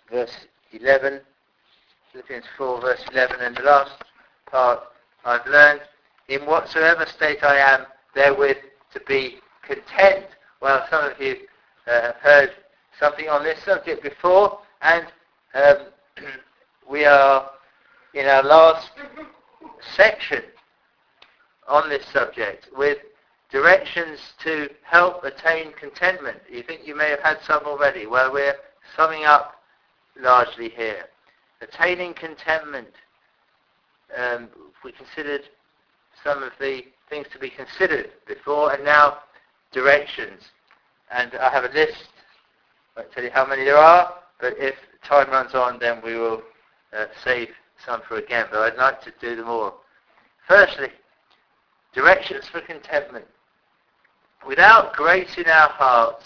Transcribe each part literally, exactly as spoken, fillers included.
verse eleven, Philippians four, verse eleven, and the last part, I've learned in whatsoever state I am, therewith to be content. Well, some of you uh, have heard something on this subject before, and um, we are in our last section on this subject with directions to help attain contentment. You think you may have had some already. Well, we're summing up largely here. Attaining contentment. Um, we considered some of the things to be considered before, and now directions. And I have a list. I won't tell you how many there are, but if time runs on, then we will uh, save some for again. But I'd like to do them all. Firstly, directions for contentment. Without grace in our hearts,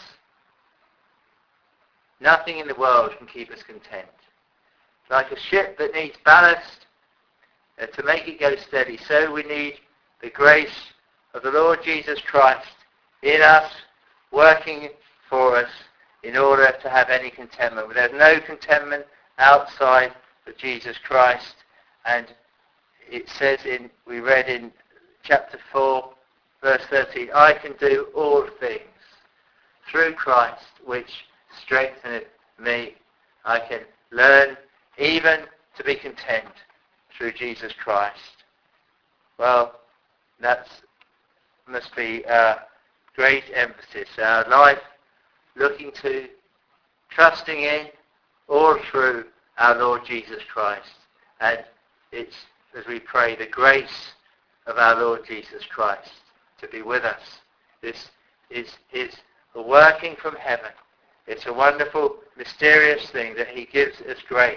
nothing in the world can keep us content. Like a ship that needs ballast uh, to make it go steady, so we need the grace of the Lord Jesus Christ in us, working for us in order to have any contentment. There's no contentment outside of Jesus Christ. And it says in, we read in chapter four, verse thirteen, I can do all things through Christ, which strengtheneth me. I can learn even to be content through Jesus Christ. Well, that must be a great emphasis. Our life looking to, trusting in, all through our Lord Jesus Christ. And it's, as we pray, the grace of our Lord Jesus Christ to be with us. This is His working from heaven. It's a wonderful, mysterious thing that He gives us grace.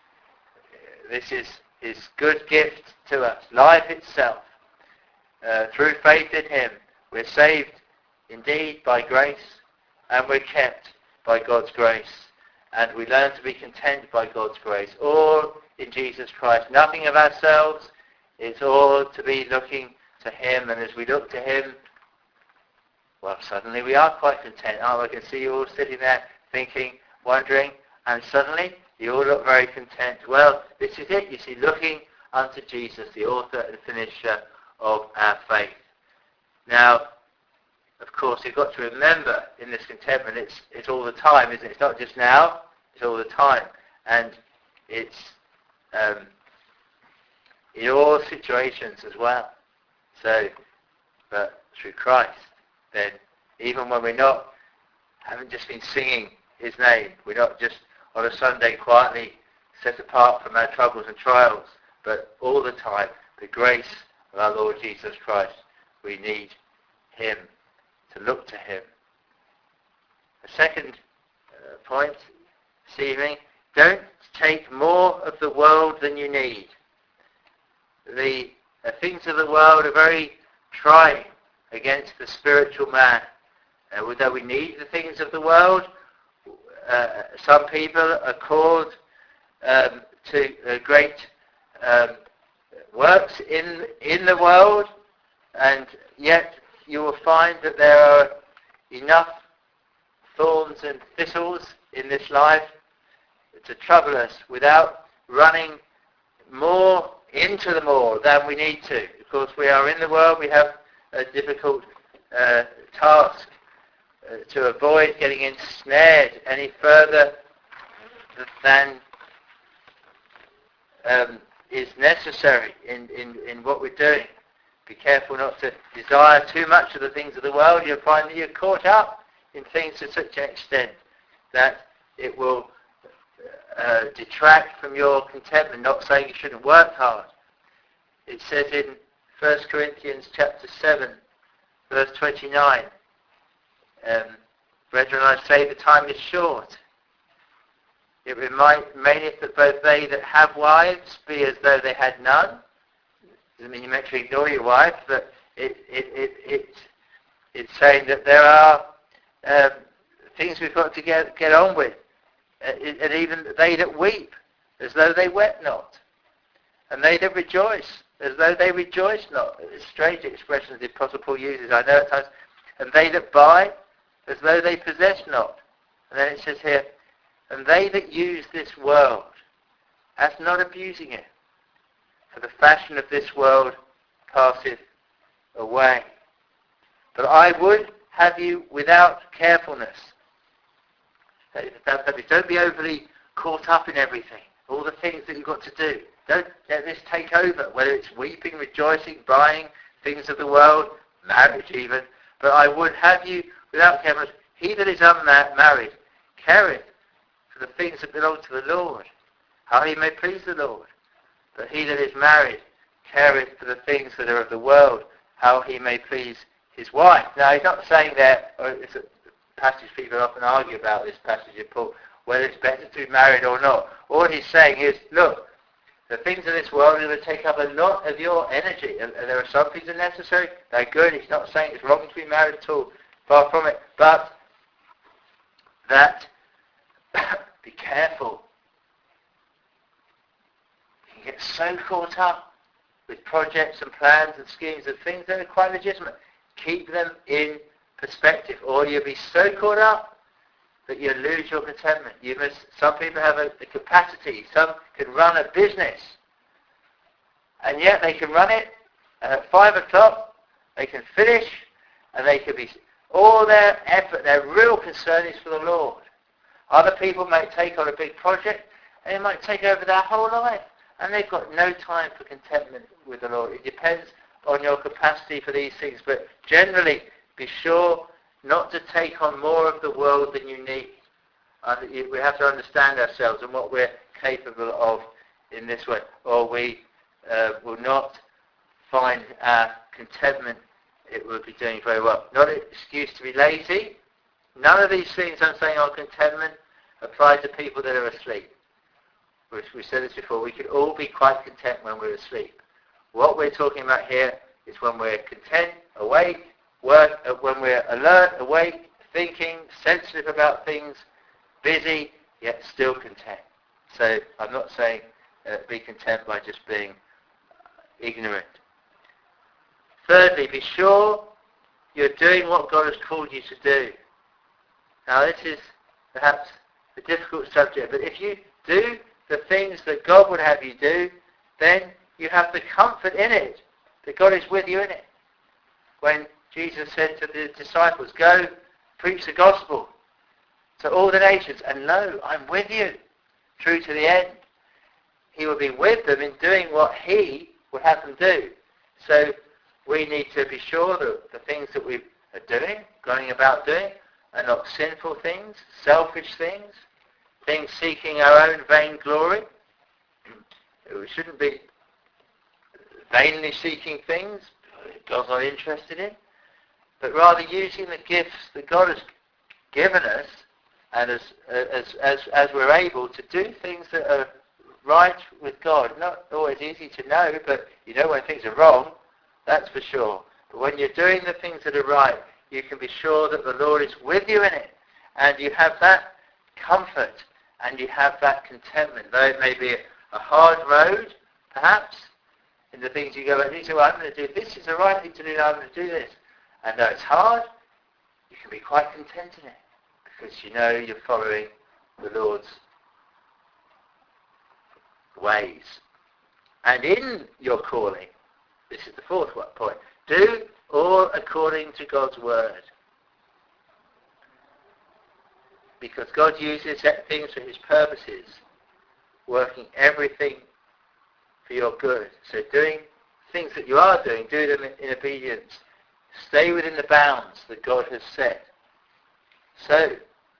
This is His good gift to us, life itself. Uh, through faith in Him, we're saved indeed by grace, and we're kept by God's grace. And we learn to be content by God's grace. All in Jesus Christ. Nothing of ourselves. It's all to be looking to Him. And as we look to Him, well, suddenly we are quite content. Oh, I can see you all sitting there thinking, wondering, and suddenly you all look very content. Well, this is it. You see, looking unto Jesus, the author and finisher of our faith. Now, of course, you've got to remember in this contentment, it's it's all the time, isn't it? It's not just now, it's all the time. And it's um, in all situations as well. So, but through Christ, then, even when we're not, haven't just been singing His name, we're not just on a Sunday quietly set apart from our troubles and trials, but all the time, the grace of our Lord Jesus Christ, we need Him, to look to Him. The second uh, point this evening, don't take more of the world than you need. The uh, things of the world are very trying against the spiritual man. Uh, although we need the things of the world, uh, some people are called um, to uh, great um, works in in the world, and yet you will find that there are enough thorns and thistles in this life to trouble us without running more into the more than we need to. Of course, we are in the world, we have a difficult uh, task uh, to avoid getting ensnared any further than um, is necessary in, in, in what we're doing. Be careful not to desire too much of the things of the world. You'll find that you're caught up in things to such an extent that it will uh, detract from your contentment. Not saying you shouldn't work hard. It says in First Corinthians chapter seven, verse twenty-nine, um, brethren, I say the time is short. It remaineth that both they that have wives be as though they had none. Doesn't mean you meant to ignore your wife, but it, it, it, it, it's saying that there are um, things we've got to get, get on with. Uh, and even they that weep, as though they wept not. And they that rejoice, as though they rejoice not. It's strange expressions the Apostle Paul uses, I know at times. And they that buy, as though they possess not. And then it says here, And they that use this world as not abusing it, for the fashion of this world passeth away. But I would have you without carefulness. Don't be overly caught up in everything, all the things that you've got to do. Don't let this take over, whether it's weeping, rejoicing, buying things of the world, marriage even. But I would have you without carefulness. He that is unmarried careth for the things that belong to the Lord, how he may please the Lord. But he that is married careth for the things that are of the world, how he may please his wife. Now he's not saying that, or it's a passage people often argue about, this passage in Paul, whether it's better to be married or not. All he's saying is, look, the things of this world are going to take up a lot of your energy. And there are some things that are necessary, they're good. He's not saying it's wrong to be married at all, far from it. But that, be careful. You can get so caught up with projects and plans and schemes and things that are quite legitimate. Keep them in perspective, or you'll be so caught up that you lose your contentment. You must, some people have a, a capacity, some can run a business, and yet they can run it, and at five o'clock they can finish, and they can be, all their effort, their real concern is for the Lord. Other people might take on a big project, and it might take over their whole life, and they've got no time for contentment with the Lord. It depends on your capacity for these things, but generally be sure not to take on more of the world than you need. Uh, we have to understand ourselves and what we're capable of in this way, or we uh, will not find our contentment. It will be doing very well. Not an excuse to be lazy. None of these things I'm saying on contentment apply to people that are asleep. We, we said this before. We could all be quite content when we're asleep. What we're talking about here is when we're content, awake, work, uh, when we're alert, awake, thinking, sensitive about things, busy, yet still content. So I'm not saying uh, be content by just being ignorant. Thirdly, be sure you're doing what God has called you to do. Now this is perhaps a difficult subject, but if you do the things that God would have you do, then you have the comfort in it, that God is with you in it. When Jesus said to the disciples, go preach the gospel to all the nations, and lo, I'm with you through to the end. He will be with them in doing what he would have them do. So we need to be sure that the things that we are doing, going about doing, are not sinful things, selfish things, things seeking our own vain glory. We shouldn't be vainly seeking things God's not interested in, but rather using the gifts that God has given us, and as as as as we're able to do things that are right with God. Not always easy to know, but you know when things are wrong, that's for sure. But when you're doing the things that are right, you can be sure that the Lord is with you in it, and you have that comfort, and you have that contentment, though it may be a hard road, perhaps, in the things you go about. You say, well, I'm going to do this. Is the right thing to do. I'm going to do this. And though it's hard, you can be quite content in it, because you know you're following the Lord's ways. And in your calling, this is the fourth point, do all according to God's word. Because God uses things for his purposes, working everything for your good. So doing things that you are doing, do them in, in obedience. Stay within the bounds that God has set. So,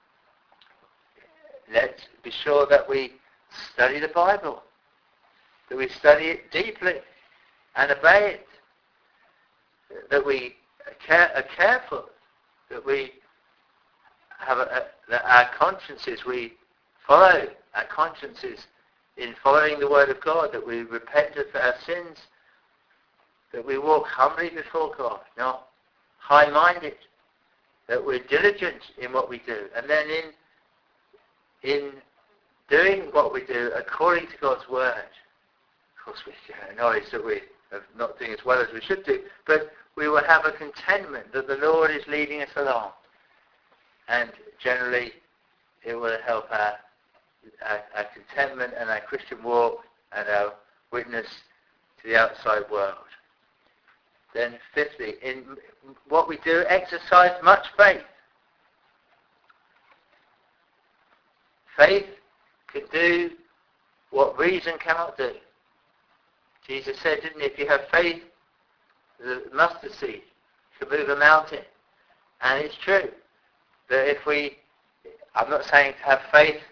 let's be sure that we study the Bible, that we study it deeply and obey it, that we are, care, are careful, that we have a, a, that our consciences, we follow our consciences in following the word of God, that we repent of our sins, that we walk humbly before God, not high-minded, that we're diligent in what we do, and then in in doing what we do according to God's word. Of course, we acknowledge that we are not doing as well as we should do, but we will have a contentment that the Lord is leading us along, and generally it will help our our, our contentment and our Christian walk and our witness to the outside world. Then fifthly, in what we do, exercise much faith. Faith can do what reason cannot do. Jesus said, didn't he, if you have faith, the mustard seed can move a mountain. And it's true that if we, I'm not saying to have faith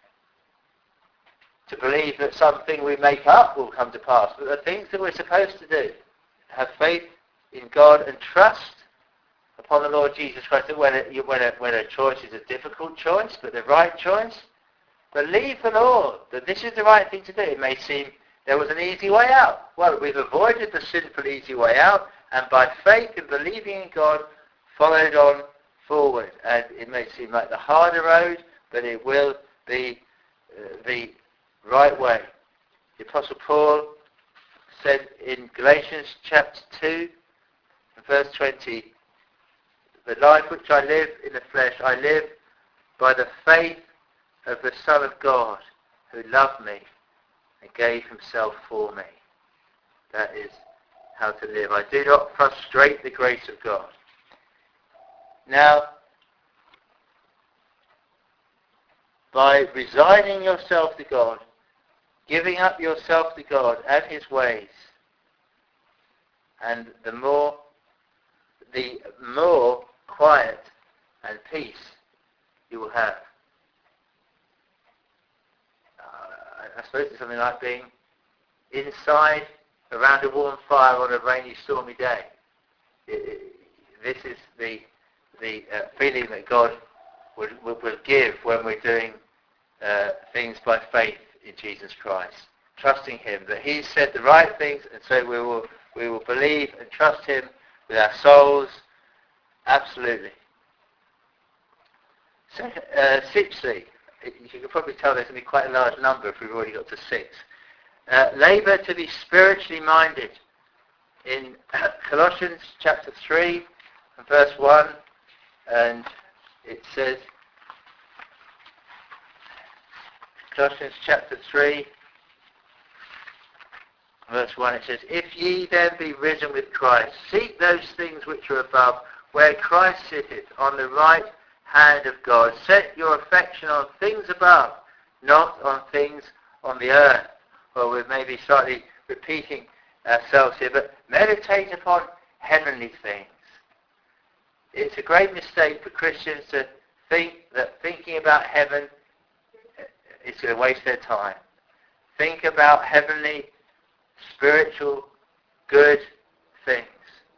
to believe that something we make up will come to pass, but the things that we're supposed to do, have faith in God and trust upon the Lord Jesus Christ, that when a, when a, when a choice is a difficult choice, but the right choice, believe the Lord that this is the right thing to do. It may seem there was an easy way out. Well, we've avoided the sinful easy way out, and by faith and believing in God, followed on forward. And it may seem like the harder road, but it will be uh, the right way. The Apostle Paul said in Galatians chapter two, verse twenty, the life which I live in the flesh, I live by the faith of the Son of God, who loved me and gave himself for me. That is how to live. I do not frustrate the grace of God. Now, by resigning yourself to God, giving up yourself to God and his ways, and the more the more quiet and peace you will have. Uh, I suppose it's something like being inside around a warm fire on a rainy, stormy day. It, it, this is the the uh, feeling that God would, would, would give when we're doing uh, things by faith in Jesus Christ, trusting him that he said the right things, and so we will we will believe and trust him with our souls. Absolutely. So, uh, sixthly, you can probably tell there's going to be quite a large number if we've already got to six. Uh, labour to be spiritually minded. In Colossians chapter three and verse one, and it says, Colossians chapter three, verse one, it says, if ye then be risen with Christ, seek those things which are above, where Christ sitteth on the right hand of God. Set your affection on things above, not on things on the earth. Well, we're maybe slightly repeating ourselves here, but meditate upon heavenly things. It's a great mistake for Christians to think that thinking about heaven is going to waste their time. Think about heavenly, spiritual, good things.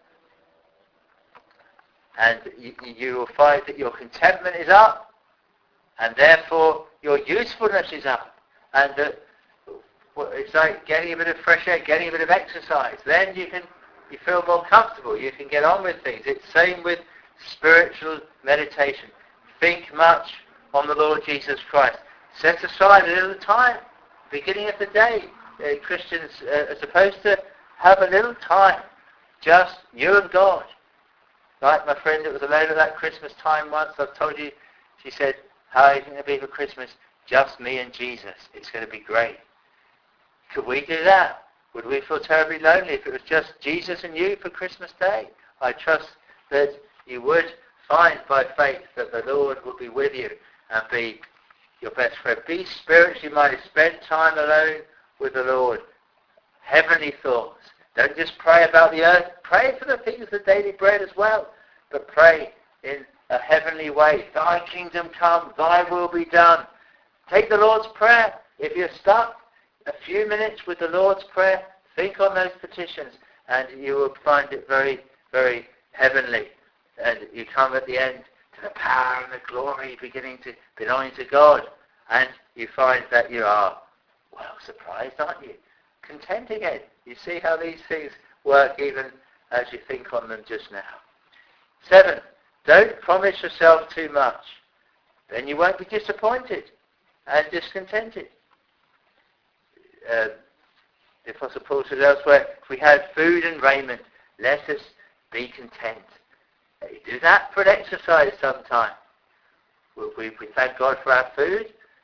And you, you will find that your contentment is up, and therefore your usefulness is up. And that it's like getting a bit of fresh air, getting a bit of exercise. Then you can you feel more comfortable. You can get on with things. It's the same with spiritual meditation. Think much on the Lord Jesus Christ. Set aside a little time, beginning of the day. Uh, Christians uh, are supposed to have a little time, just you and God. Like my friend that was alone at that Christmas time once, I've told you, she said, how are you going to be for Christmas? Just me and Jesus. It's going to be great. Could we do that? Would we feel terribly lonely if it was just Jesus and you for Christmas Day? I trust that you would find by faith that the Lord will be with you and be your best friend. Be spiritually minded. Spend time alone with the Lord. Heavenly thoughts. Don't just pray about the earth. Pray for the things of daily bread as well. But pray in a heavenly way. Thy kingdom come, thy will be done. Take the Lord's Prayer. If you're stuck, a few minutes with the Lord's Prayer, think on those petitions, and you will find it very, very heavenly. And you come at the end to the power and the glory beginning to belonging to God. And you find that you are, well, surprised, aren't you? Content again. You see how these things work even as you think on them just now. Seven, don't promise yourself too much. Then you won't be disappointed and discontented. Uh, the Apostle Paul says elsewhere, if we have food and raiment, let us be content. You do that for an exercise sometime. We, we, we thank God for our food.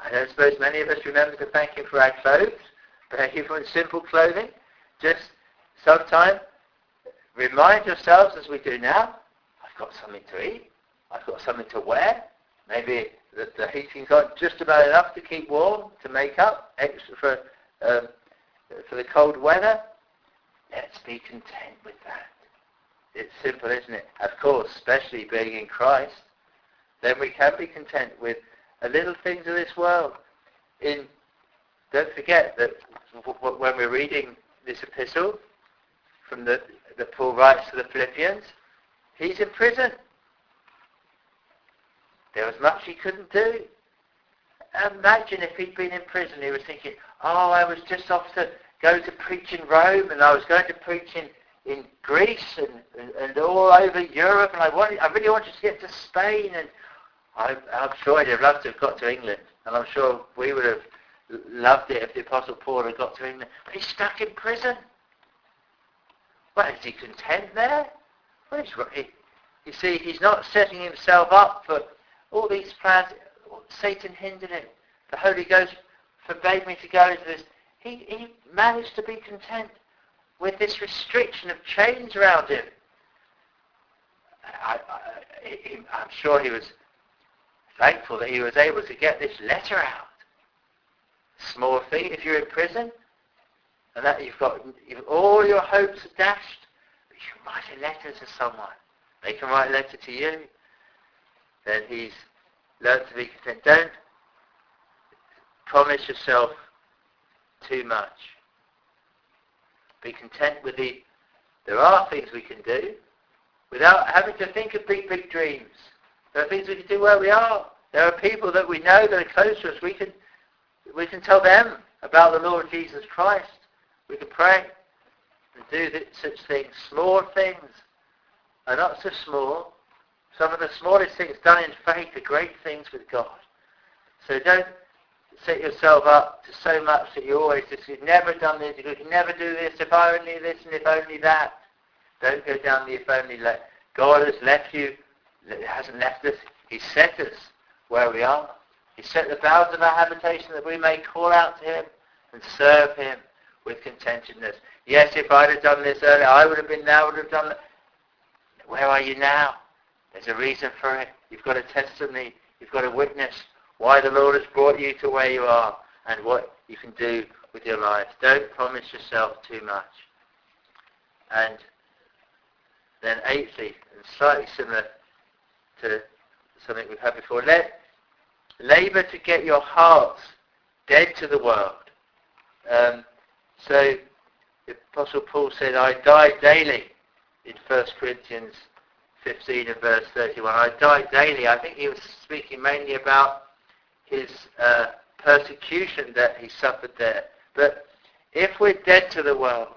I don't suppose many of us remember to thank him for our clothes, thank him for simple clothing. Just sometime remind yourselves, as we do now, I've got something to eat, I've got something to wear. Maybe the, the heating's got just about enough to keep warm, to make up extra for um, for the cold weather. Let's be content with that. It's simple, isn't it? Of course, especially being in Christ, then we can be content with the little things of this world. In, don't forget that when we're reading this epistle from the that Paul writes to the Philippians, he's in prison. There was much he couldn't do. Imagine if he'd been in prison, he was thinking, oh, I was just off to go to preach in Rome, and I was going to preach in, in Greece and, and, and all over Europe, and I wanted, I really wanted to get to Spain, and I, I'm sure he'd have loved to have got to England, and I'm sure we would have loved it if the Apostle Paul had got to England, but he's stuck in prison. Well, is he content there? Well, he's, he, you see, he's not setting himself up for all these plans. Satan hindered him. The Holy Ghost forbade me to go into this. He, he managed to be content with this restriction of chains around him. I, I, he, I'm sure he was thankful that he was able to get this letter out. Small thing if you're in prison, and that you've got you've, all your hopes are dashed, but you can write a letter to someone. They can write a letter to you. Then he's learned to be content. Don't promise yourself too much. Be content with the, there are things we can do without having to think of big, big dreams. There are things we can do where we are. There are people that we know that are close to us. We can, we can tell them about the Lord Jesus Christ. We can pray and do th- such things. Small things are not so small. Some of the smallest things done in faith are great things with God. So don't set yourself up to so much that you always just, you've never done this, you can never do this, if I only this and if only that. Don't go down the if only lane. God has left you, hasn't left us. He set us where we are. He set the bounds of our habitation that we may call out to him and serve him with contentedness. Yes, if I'd have done this earlier, I would have been there, I would have done that. Where are you now? There's a reason for it. You've got a testimony. You've got a witness why the Lord has brought you to where you are and what you can do with your life. Don't promise yourself too much. And then eighthly, and slightly similar to something we've had before, let labour to get your hearts dead to the world. Um, so the Apostle Paul said, I die daily in First Corinthians fifteen and verse thirty-one. I die daily. I think he was speaking mainly about his uh, persecution that he suffered there. But if we're dead to the world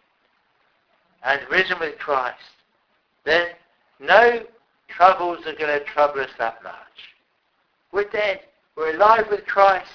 and risen with Christ, then no troubles are going to trouble us that much. We're dead. We're alive with Christ.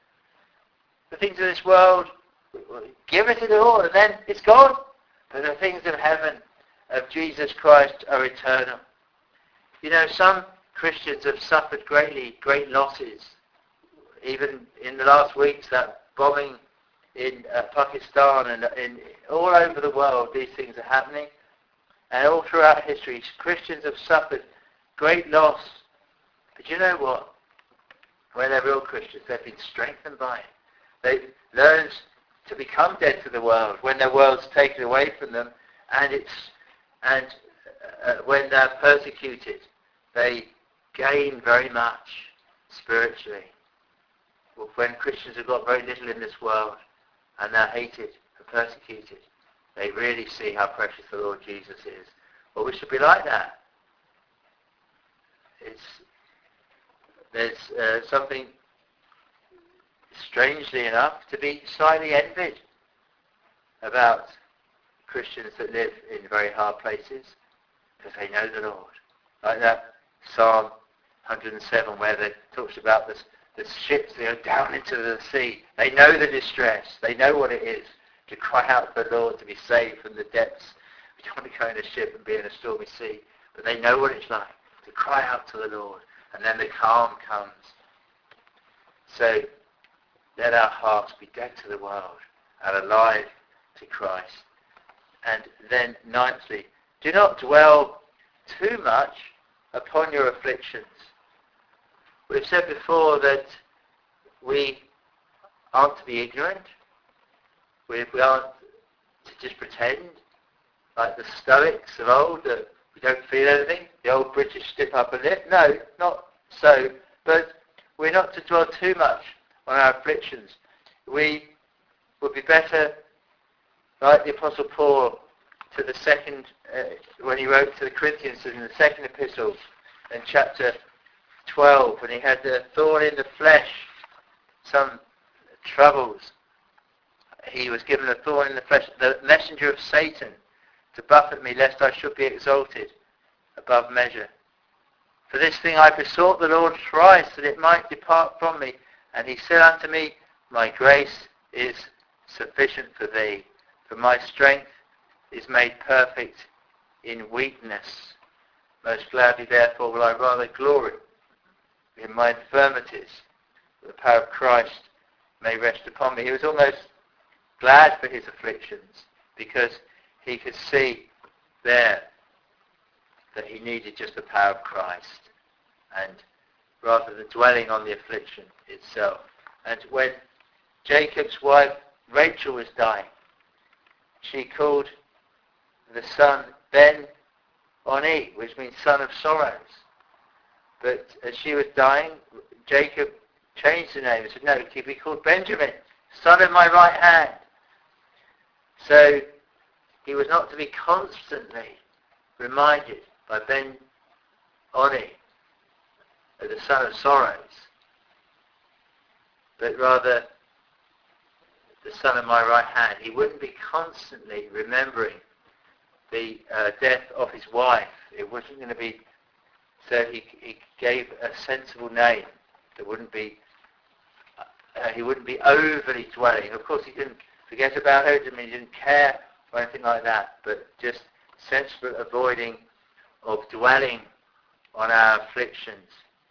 The things of this world, give it to all, and then it's gone. But the things of heaven, of Jesus Christ, are eternal. You know, some Christians have suffered greatly, great losses. Even in the last weeks, that bombing in uh, Pakistan and in, all over the world, these things are happening. And all throughout history, Christians have suffered great loss. But you know what? When they're real Christians, they've been strengthened by it. They've learned to become dead to the world when their world's taken away from them, and it's and uh, when they're persecuted, they gain very much spiritually. Well, when Christians have got very little in this world and they're hated and persecuted, they really see how precious the Lord Jesus is. Well, we should be like that. It's there's uh, something, strangely enough, to be slightly envied about Christians that live in very hard places, because they know the Lord. Like that Psalm one hundred seven where it talks about this, the ships that go down into the sea. They know the distress. They know what it is to cry out for the Lord, to be saved from the depths. We don't want to go in a ship and be in a stormy sea, but they know what it's like to cry out to the Lord, and then the calm comes. So let our hearts be dead to the world and alive to Christ. And then ninthly, do not dwell too much upon your afflictions. We've said before that we aren't to be ignorant. We, we aren't to just pretend, like the Stoics of old, that we don't feel anything. The old British stiff upper lip. No, not so. But we're not to dwell too much on our afflictions. We would be better, like the Apostle Paul to the second, uh, when he wrote to the Corinthians in the second epistle, in chapter twelve, when he had the thorn in the flesh, some troubles. He was given a thorn in the flesh, the messenger of Satan, to buffet me, lest I should be exalted above measure. For this thing I besought the Lord thrice, that it might depart from me. And he said unto me, my grace is sufficient for thee, for my strength is made perfect in weakness. Most gladly therefore will I rather glory in my infirmities, that the power of Christ may rest upon me. He was almost glad for his afflictions, because he could see there that he needed just the power of Christ, and rather than dwelling on the affliction itself. And when Jacob's wife Rachel was dying, she called the son Ben-Oni, which means son of sorrows. But as she was dying, Jacob changed the name and said, no, he be called Benjamin, son of my right hand. So he was not to be constantly reminded by Ben-Oni, the son of sorrows, but rather the son of my right hand. He wouldn't be constantly remembering the uh, death of his wife. It wasn't going to be, so he, he gave a sensible name that wouldn't be, uh, he wouldn't be overly dwelling. Of course he didn't forget about her, I mean he didn't care or anything like that, but just sensible avoiding of dwelling on our afflictions.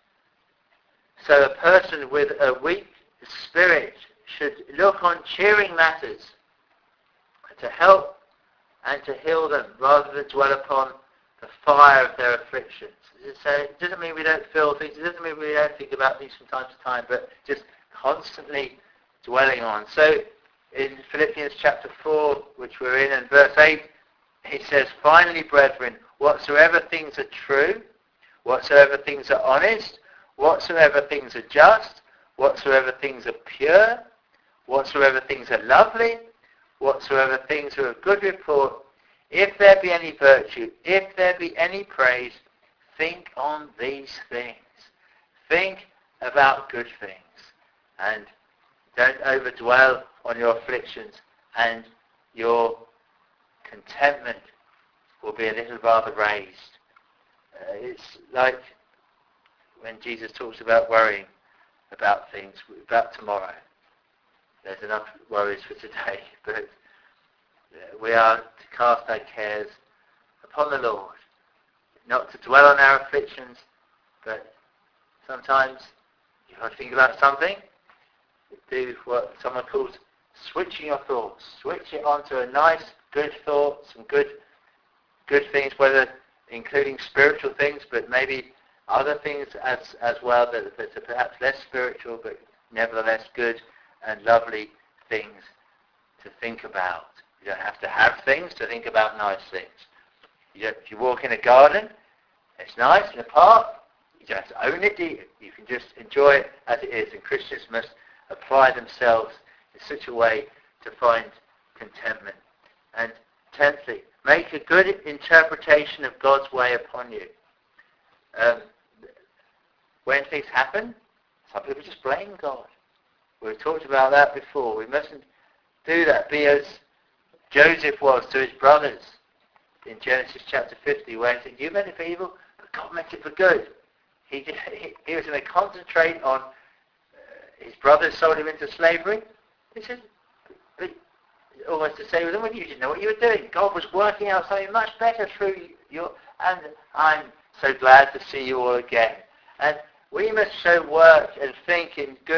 So a person with a weak spirit should look on cheering matters to help and to heal them, rather than dwell upon the fire of their afflictions. So it doesn't mean we don't feel things, it doesn't mean we don't think about things from time to time, but just constantly dwelling on. So in Philippians chapter four, which we're in, and verse eight, he says, finally, brethren, whatsoever things are true, whatsoever things are honest, whatsoever things are just, whatsoever things are pure, whatsoever things are lovely, whatsoever things are of good report, if there be any virtue, if there be any praise, think on these things. Think about good things, and don't overdwell on your afflictions, and your contentment will be a little rather raised. Uh, it's like when Jesus talks about worrying about things, about tomorrow. There's enough worries for today, but we are to cast our cares upon the Lord, not to dwell on our afflictions, but sometimes you want to think about something, do what someone calls switching your thoughts. Switch it onto a nice, good thought, some good good things, whether including spiritual things, but maybe other things as as well that, that are perhaps less spiritual, but nevertheless good and lovely things to think about. You don't have to have things to think about nice things. You don't, if you walk in a garden, it's nice, in a park, you don't have to own it, do you? You can just enjoy it as it is, and Christians must apply themselves in such a way to find contentment. And tenthly, make a good interpretation of God's way upon you. Um, when things happen, some people just blame God. We've talked about that before. We mustn't do that. Be as Joseph was to his brothers in Genesis chapter fifty, where he said, you meant it for evil, but God meant it for good. He, he, he was going to concentrate on uh, his brothers sold him into slavery. He said, but almost to say with them, well, you didn't know what you were doing. God was working out something much better through you, and I'm so glad to see you all again. And we must so work and think in good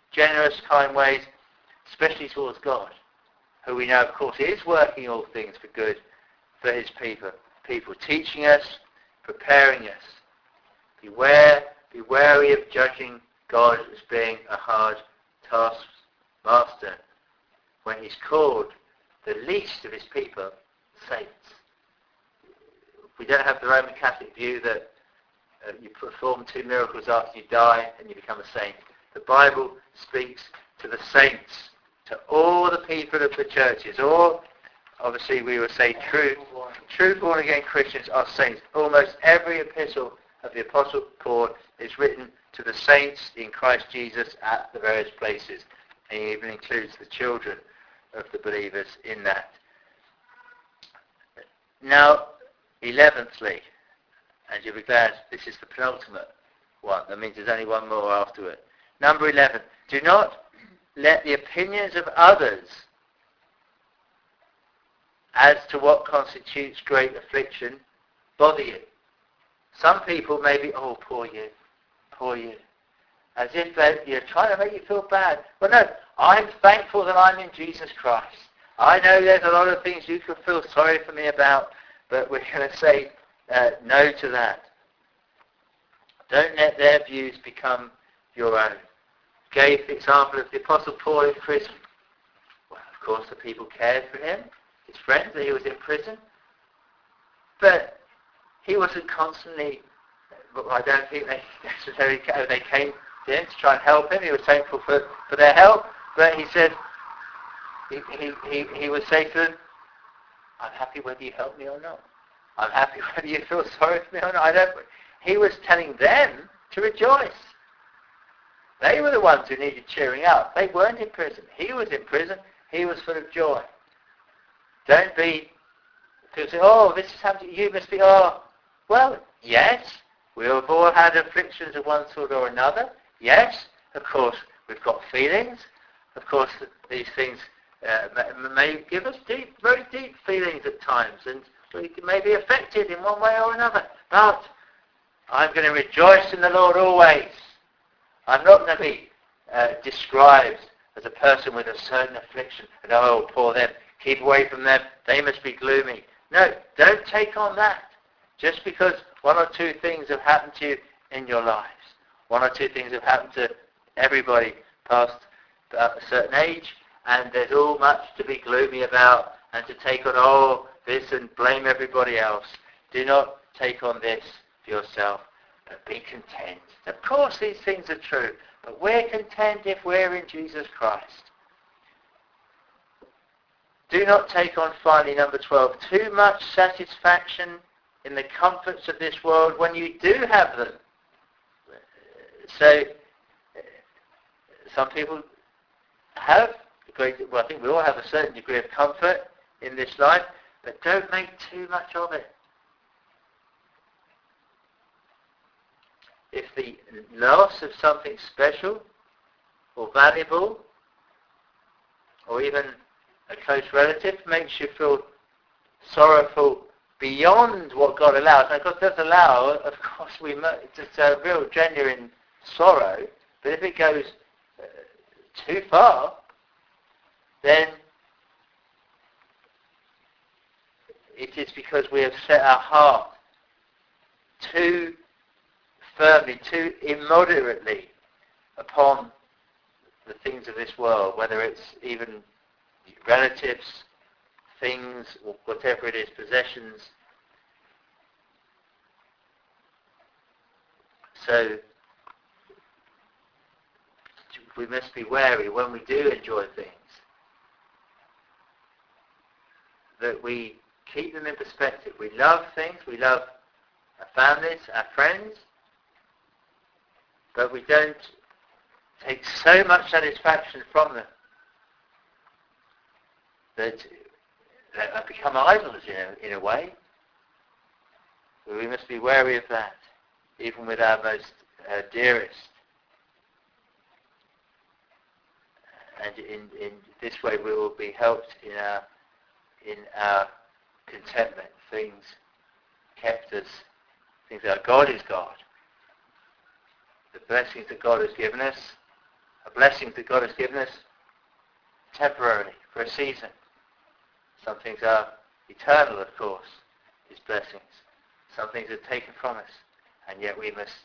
generous, kind ways, especially towards God, who we know, of course, is working all things for good for his people, people teaching us, preparing us. Beware, be wary of judging God as being a hard taskmaster when he's called the least of his people saints. We don't have the Roman Catholic view that uh, you perform two miracles after you die and you become a saint. The Bible speaks to the saints, to all the people of the churches, or obviously we would say true, true born-again Christians are saints. Almost every epistle of the Apostle Paul is written to the saints in Christ Jesus at the various places. And he even includes the children of the believers in that. Now, eleventhly, and you'll be glad this is the penultimate one. That means there's only one more after it. Number eleven, do not let the opinions of others as to what constitutes great affliction bother you. Some people may be, oh, poor you, poor you. As if they're you know, trying to make you feel bad. Well, no, I'm thankful that I'm in Jesus Christ. I know there's a lot of things you could feel sorry for me about, but we're going to say uh, no to that. Don't let their views become your own. Gave the example of the Apostle Paul in prison. Well, of course, the people cared for him, his friends, that he was in prison. But he wasn't constantly, I don't think they necessarily they came to him to try and help him. He was thankful for, for their help. But he said, he, he, he, he would say to them, I'm happy whether you help me or not. I'm happy whether you feel sorry for me or not. I don't. He was telling them to rejoice. They were the ones who needed cheering up. They weren't in prison. He was in prison. He was full of joy. Don't be, people say, oh, this has happened to you. You must be, oh, well, yes, we have all had afflictions of one sort or another. Yes, of course, we've got feelings. Of course, these things uh, may give us deep, very deep feelings at times, and we may be affected in one way or another. But I'm going to rejoice in the Lord always. I'm not going to be uh, described as a person with a certain affliction. And oh, poor them. Keep away from them. They must be gloomy. No, don't take on that. Just because one or two things have happened to you in your lives. One or two things have happened to everybody past a certain age. And there's all much to be gloomy about and to take on all this and blame everybody else. Do not take on this for yourself, but be content. Of course these things are true, but we're content if we're in Jesus Christ. Do not take on, finally, number twelve, too much satisfaction in the comforts of this world when you do have them. So, some people have a great, well, I think we all have a certain degree of comfort in this life, but don't make too much of it. If the loss of something special or valuable or even a close relative makes you feel sorrowful beyond what God allows. Now, God does allow, of course, we it's a real genuine sorrow, but if it goes uh, too far, then it is because we have set our heart too firmly, too immoderately upon the things of this world, whether it's even relatives, things, or whatever it is, possessions. So we must be wary when we do enjoy things that we keep them in perspective. We love things, we love our families, our friends, but we don't take so much satisfaction from them that they become idols in a, in a way. We must be wary of that, even with our most uh, dearest. And in, in this way we will be helped in our, in our contentment. Things kept us, things that God is God. The blessings that God has given us are blessings that God has given us temporarily, for a season. Some things are eternal, of course, His blessings. Some things are taken from us, and yet we must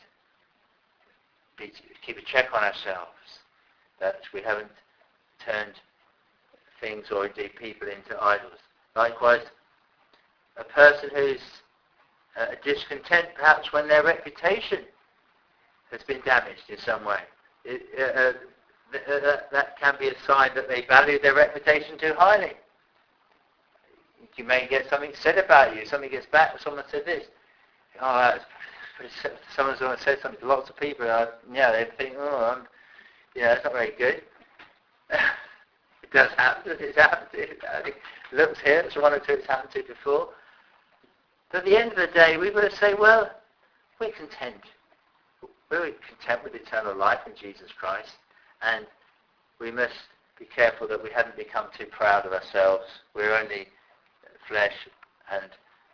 be, keep a check on ourselves that we haven't turned things or indeed people into idols. Likewise, a person who's uh, discontent perhaps when their reputation has been damaged in some way. It, uh, th- uh, that, that can be a sign that they value their reputation too highly. You may get something said about you. Something gets back. Someone said this. Oh, that's pretty, someone's said something to lots of people. Uh, yeah, they think, oh, I'm, yeah, that's not very good. It does happen. It's happened to, I think looks here. It's one or two it's happened to before. But at the end of the day, we've got to say, well, we're content. We're content with eternal life in Jesus Christ, and we must be careful that we haven't become too proud of ourselves. We're only flesh, and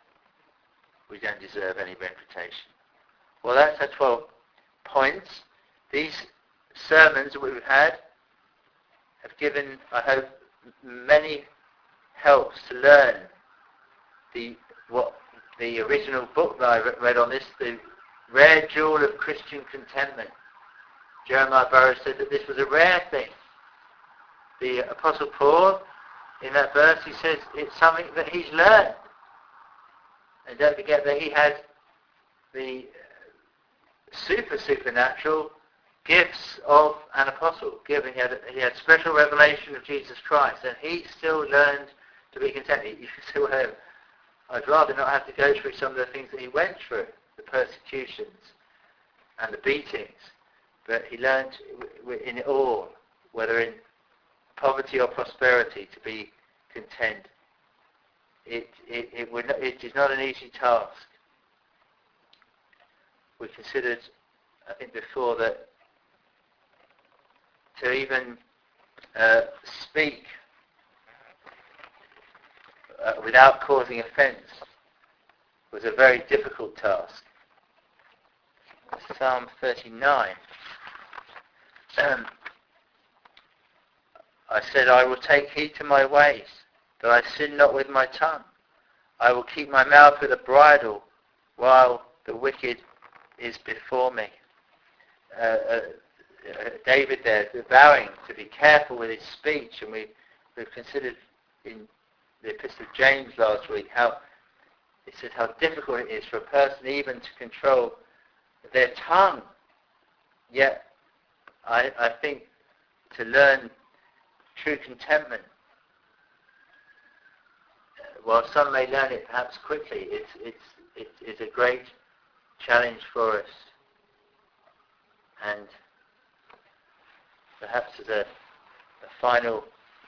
we don't deserve any reputation. Well, that's our twelve points. These sermons that we've had have given, I hope, many helps to learn the what the original book that I read on this, the rare jewel of Christian contentment. Jeremiah Burroughs said that this was a rare thing. The Apostle Paul, in that verse, he says it's something that he's learned. And don't forget that he had the super supernatural gifts of an apostle. Given he had, he had special revelation of Jesus Christ, and he still learned to be content. You can say, well, I'd rather not have to go through some of the things that he went through, the persecutions and the beatings. But he learned in it all, whether in poverty or prosperity, to be content. It, it, it, would not, it is not an easy task. We considered, I think before, that to even uh, speak uh, without causing offence was a very difficult task. Psalm thirty-nine. Um, I said, I will take heed to my ways, that I sin not with my tongue. I will keep my mouth with a bridle while the wicked is before me. Uh, uh, David there, vowing to be careful with his speech, and we, we've considered in the Epistle of James last week how it says how difficult it is for a person even to control their tongue. Yet, I, I think to learn true contentment, while some may learn it perhaps quickly, it's it's it is a great challenge for us. And perhaps as a, a final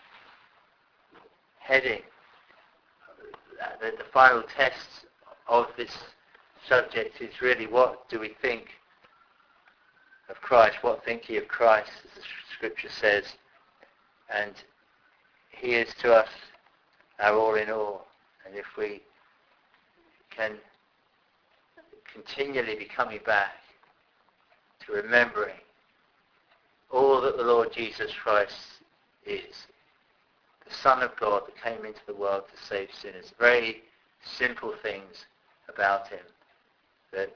heading, the, the final test of this subject is really, what do we think of Christ? What think ye of Christ, as the Scripture says? And he is to us our all in all. And if we can continually be coming back to remembering all that the Lord Jesus Christ is, the Son of God that came into the world to save sinners, very simple things about him, that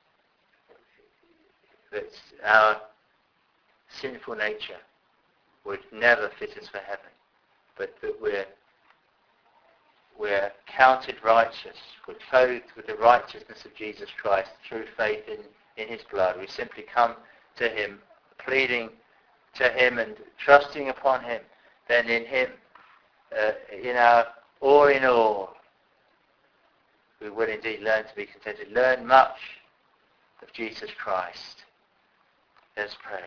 that our sinful nature would never fit us for heaven, but that we're we're counted righteous, we're clothed with the righteousness of Jesus Christ through faith in, in his blood. We simply come to him, pleading to him and trusting upon him. Then in him, uh, in our all in all, we will indeed learn to be contented, learn much of Jesus Christ. Let's pray.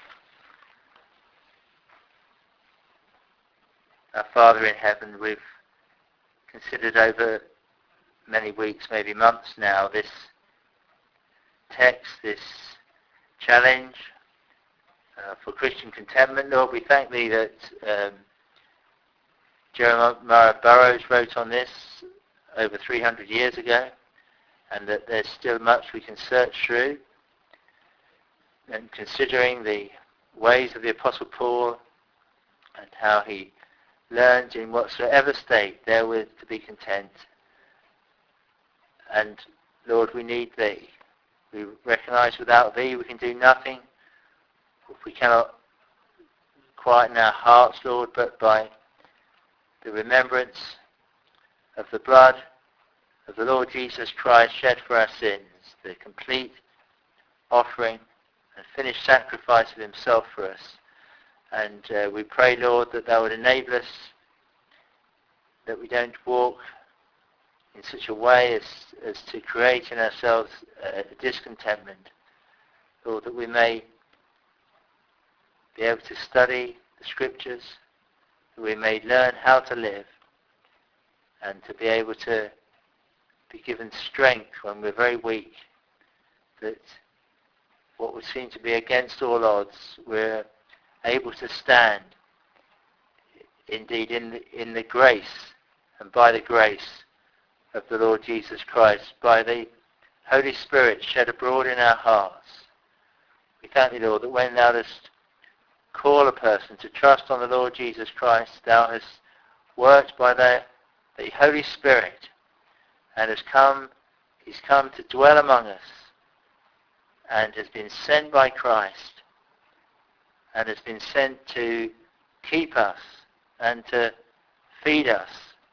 Our Father in heaven, we've considered over many weeks, maybe months now, this text, this challenge uh, for Christian contentment. Lord, we thank thee that um, Jeremiah Burroughs wrote on this over three hundred years ago, and that there's still much we can search through. And considering the ways of the Apostle Paul and how he learned in whatsoever state therewith to be content. And Lord, we need thee. We recognise without thee we can do nothing. If we cannot quieten our hearts, Lord, but by the remembrance of the blood of the Lord Jesus Christ shed for our sins, the complete offering and finished sacrifice of himself for us. And uh, we pray, Lord, that thou would enable us, that we don't walk in such a way as, as to create in ourselves a discontentment. Lord, that we may be able to study the Scriptures, that we may learn how to live, and to be able to be given strength when we're very weak, that what would seem to be against all odds, we're able to stand indeed in the, in the grace and by the grace of the Lord Jesus Christ, by the Holy Spirit shed abroad in our hearts. We thank thee, Lord, that when thou dost call a person to trust on the Lord Jesus Christ, thou hast worked by the, the Holy Spirit and has come, he's come to dwell among us and has been sent by Christ and has been sent to keep us and to feed us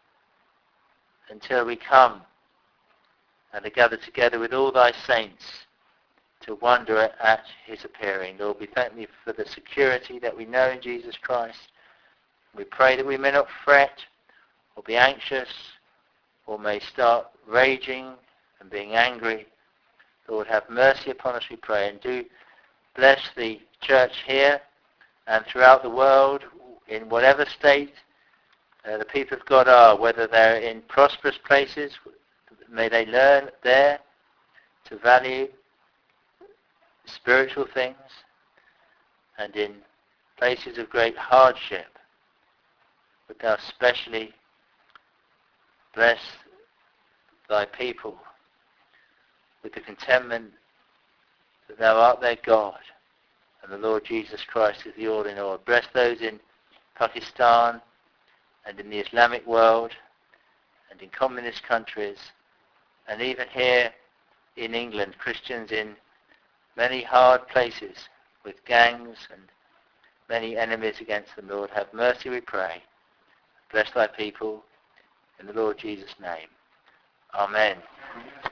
until we come and are gathered together with all thy saints to wonder at his appearing. Lord, we thank thee for the security that we know in Jesus Christ. We pray that we may not fret or be anxious or may start raging and being angry. Lord, have mercy upon us, we pray, and do bless the church here and throughout the world, in whatever state uh, the people of God are, whether they're in prosperous places, may they learn there to value spiritual things, and in places of great hardship, but thou specially bless thy people with the contentment that thou art their God and the Lord Jesus Christ is the all in all. Bless those in Pakistan and in the Islamic world and in communist countries, and even here in England, Christians in many hard places with gangs and many enemies against them. Lord, have mercy, we pray. Bless thy people in the Lord Jesus' name. Amen.